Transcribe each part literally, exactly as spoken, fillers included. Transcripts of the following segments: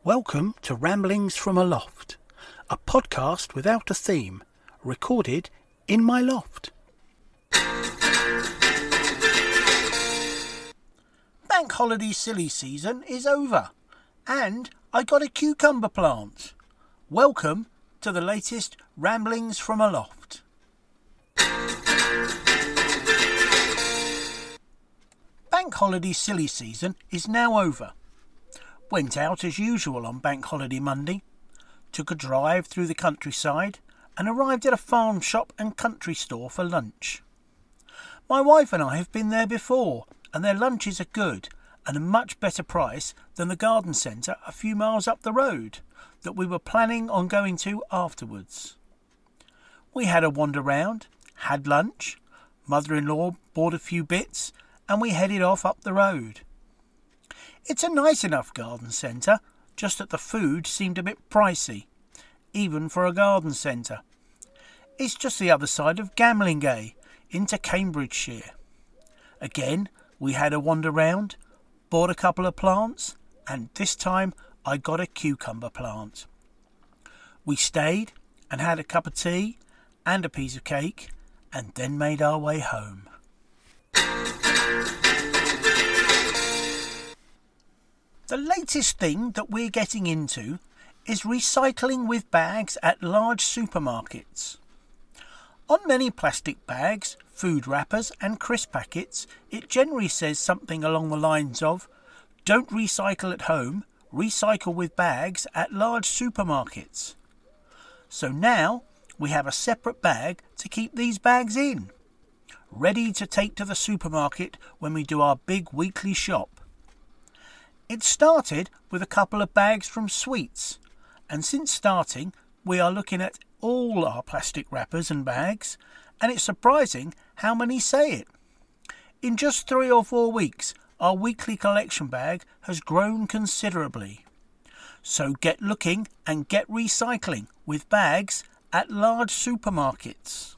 Welcome to Ramblings from a Loft, a podcast without a theme, recorded in my loft. Bank holiday silly season is over, and I got a cucumber plant. Welcome to the latest Ramblings from a Loft. Bank holiday silly season is now over. Went out as usual on Bank Holiday Monday, took a drive through the countryside and arrived at a farm shop and country store for lunch. My wife and I have been there before, and their lunches are good and a much better price than the garden centre a few miles up the road that we were planning on going to afterwards. We had a wander round, had lunch, mother-in-law bought a few bits, and we headed off up the road. It's a nice enough garden centre, just that the food seemed a bit pricey, even for a garden centre. It's just the other side of Gamlingay, into Cambridgeshire. Again, we had a wander round, bought a couple of plants, and this time I got a cucumber plant. We stayed and had a cup of tea and a piece of cake, and then made our way home. The latest thing that we're getting into is recycling with bags at large supermarkets. On many plastic bags, food wrappers and crisp packets, it generally says something along the lines of, "Don't recycle at home, recycle with bags at large supermarkets." So now we have a separate bag to keep these bags in, ready to take to the supermarket when we do our big weekly shop. It started with a couple of bags from Sweets, and since starting we are looking at all our plastic wrappers and bags, and it's surprising how many say it. In just three or four weeks our weekly collection bag has grown considerably. So get looking and get recycling with bags at large supermarkets.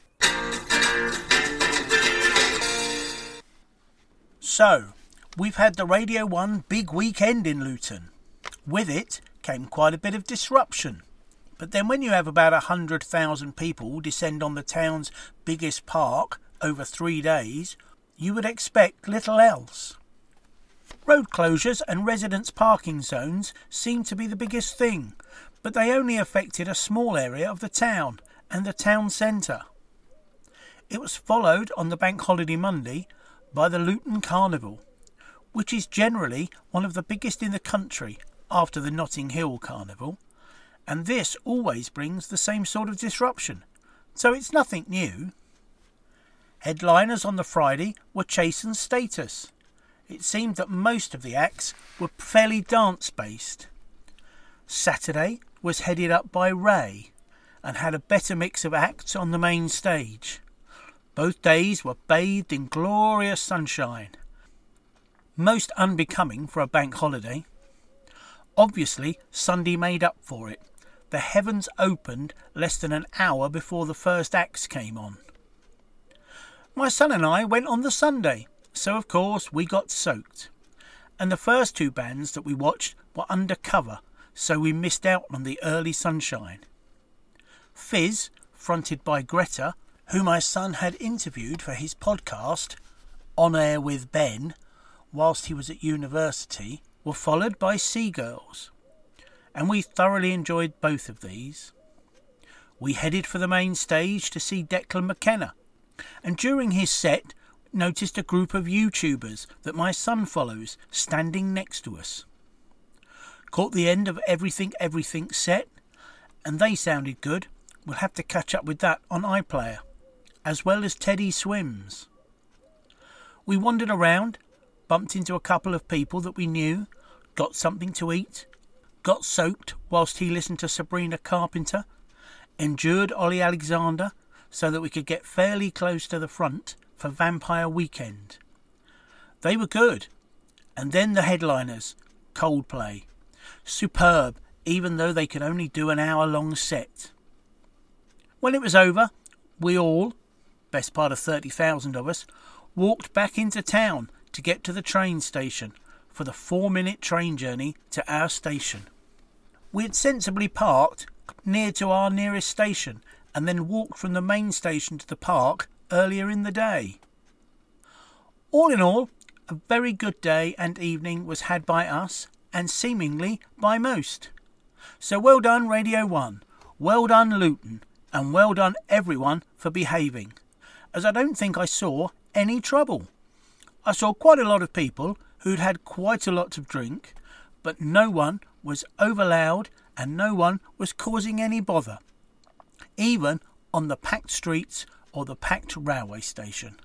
So, we've had the Radio one big weekend in Luton. With it came quite a bit of disruption. But then when you have about one hundred thousand people descend on the town's biggest park over three days, you would expect little else. Road closures and residents' parking zones seemed to be the biggest thing, but they only affected a small area of the town and the town centre. It was followed on the Bank Holiday Monday by the Luton Carnival, which is generally one of the biggest in the country after the Notting Hill Carnival, and this always brings the same sort of disruption, so it's nothing new. Headliners on the Friday were Chase and Status. It seemed that most of the acts were fairly dance-based. Saturday was headed up by Ray, and had a better mix of acts on the main stage. Both days were bathed in glorious sunshine, most unbecoming for a bank holiday. Obviously, Sunday made up for it. The heavens opened less than an hour before the first acts came on. My son and I went on the Sunday, so of course we got soaked. And the first two bands that we watched were undercover, so we missed out on the early sunshine. Fizz, fronted by Greta, who my son had interviewed for his podcast, On Air with Ben, whilst he was at university, were followed by Seagirls, and we thoroughly enjoyed both of these. We headed for the main stage to see Declan McKenna, and during his set noticed a group of YouTubers that my son follows standing next to us. Caught the end of Everything Everything set, and they sounded good. We'll have to catch up with that on iPlayer, as well as Teddy Swims. We wandered around, bumped into a couple of people that we knew, got something to eat, got soaked whilst he listened to Sabrina Carpenter, endured Ollie Alexander so that we could get fairly close to the front for Vampire Weekend. They were good. And then the headliners, Coldplay. Superb, even though they could only do an hour-long set. When it was over, we all, best part of thirty thousand of us, walked back into town to get to the train station for the four-minute train journey to our station. We had sensibly parked near to our nearest station and then walked from the main station to the park earlier in the day. All in all, a very good day and evening was had by us, and seemingly by most. So well done Radio one, well done Luton, and well done everyone for behaving, as I don't think I saw any trouble. I saw quite a lot of people who'd had quite a lot to drink, but no one was over loud and no one was causing any bother, even on the packed streets or the packed railway station.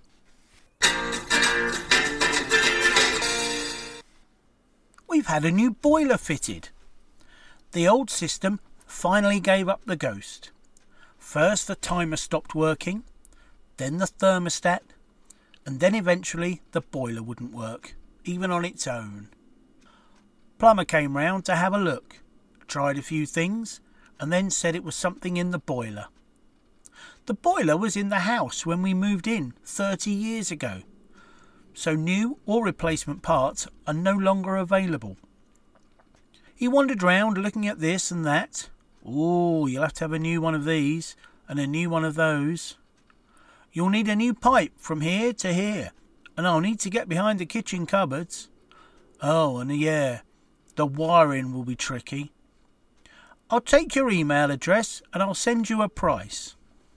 We've had a new boiler fitted. The old system finally gave up the ghost. First the timer stopped working, then the thermostat, and then eventually the boiler wouldn't work, even on its own. Plumber came round to have a look, tried a few things, and then said it was something in the boiler. The boiler was in the house when we moved in thirty years ago, so new or replacement parts are no longer available. He wandered round looking at this and that. Oh, you'll have to have a new one of these and a new one of those. You'll need a new pipe from here to here, and I'll need to get behind the kitchen cupboards. Oh, and yeah, the wiring will be tricky. I'll take your email address and I'll send you a price.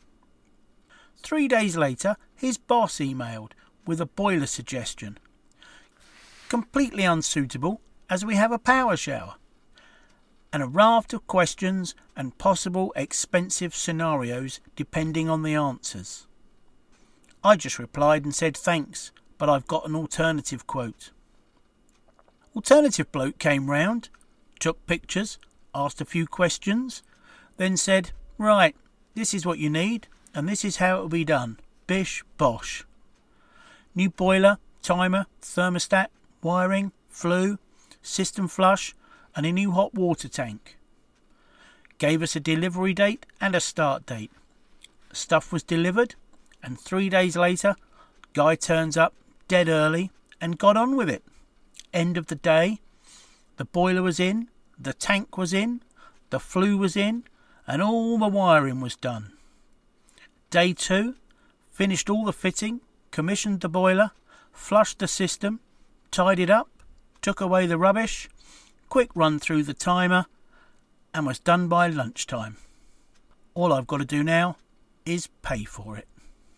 Three days later, his boss emailed with a boiler suggestion. Completely unsuitable, as we have a power shower. And a raft of questions and possible expensive scenarios depending on the answers. I just replied and said thanks, but I've got an alternative quote. Alternative bloke came round, took pictures, asked a few questions, then said, right, this is what you need, and this is how it will be done. Bish bosh. New boiler, timer, thermostat, wiring, flue, system flush, and a new hot water tank. Gave us a delivery date and a start date. Stuff was delivered, and three days later, guy turns up dead early and got on with it. End of the day, the boiler was in, the tank was in, the flue was in, and all the wiring was done. Day two, finished all the fitting, commissioned the boiler, flushed the system, tidied up, took away the rubbish, quick run through the timer, and was done by lunchtime. All I've got to do now is pay for it.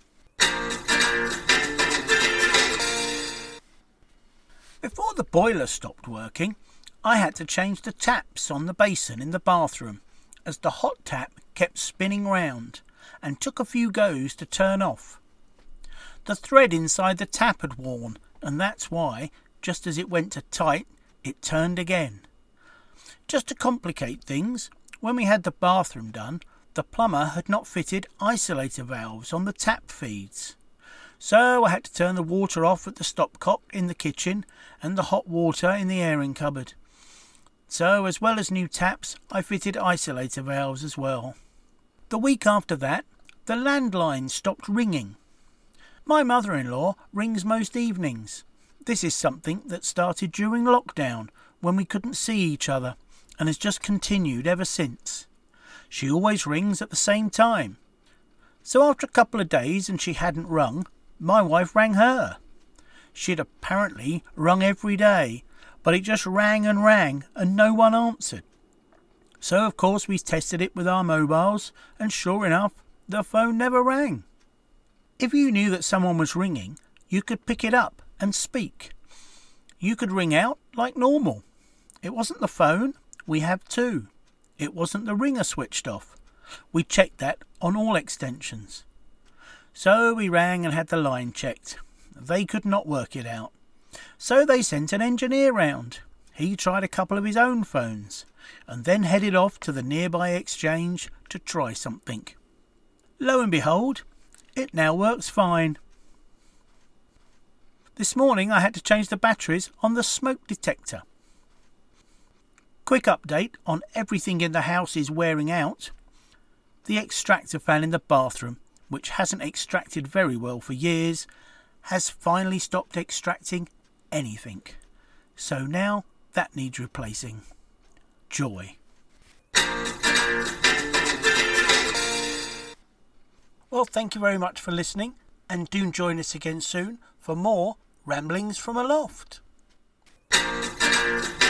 Before the boiler stopped working, I had to change the taps on the basin in the bathroom, as the hot tap kept spinning round and took a few goes to turn off. The thread inside the tap had worn, and that's why, just as it went to tight, it turned again. Just to complicate things, when we had the bathroom done, the plumber had not fitted isolator valves on the tap feeds. So I had to turn the water off at the stopcock in the kitchen and the hot water in the airing cupboard. So, as well as new taps, I fitted isolator valves as well. The week after that, the landline stopped ringing. My mother-in-law rings most evenings. This is something that started during lockdown, when we couldn't see each other, and has just continued ever since. She always rings at the same time. So after a couple of days and she hadn't rung, my wife rang her. She'd apparently rung every day, but it just rang and rang and no one answered. So of course we tested it with our mobiles, and sure enough, the phone never rang. If you knew that someone was ringing, you could pick it up and speak. You could ring out like normal. It wasn't the phone, we have two. It wasn't the ringer switched off. We checked that on all extensions. So we rang and had the line checked. They could not work it out. So they sent an engineer round. He tried a couple of his own phones, and then headed off to the nearby exchange to try something. Lo and behold, it now works fine. This morning I had to change the batteries on the smoke detector. Quick update on everything in the house is wearing out. The extractor fan in the bathroom, which hasn't extracted very well for years, has finally stopped extracting anything. So now that needs replacing. Joy. Well, thank you very much for listening, and do join us again soon for more Ramblings from a Loft.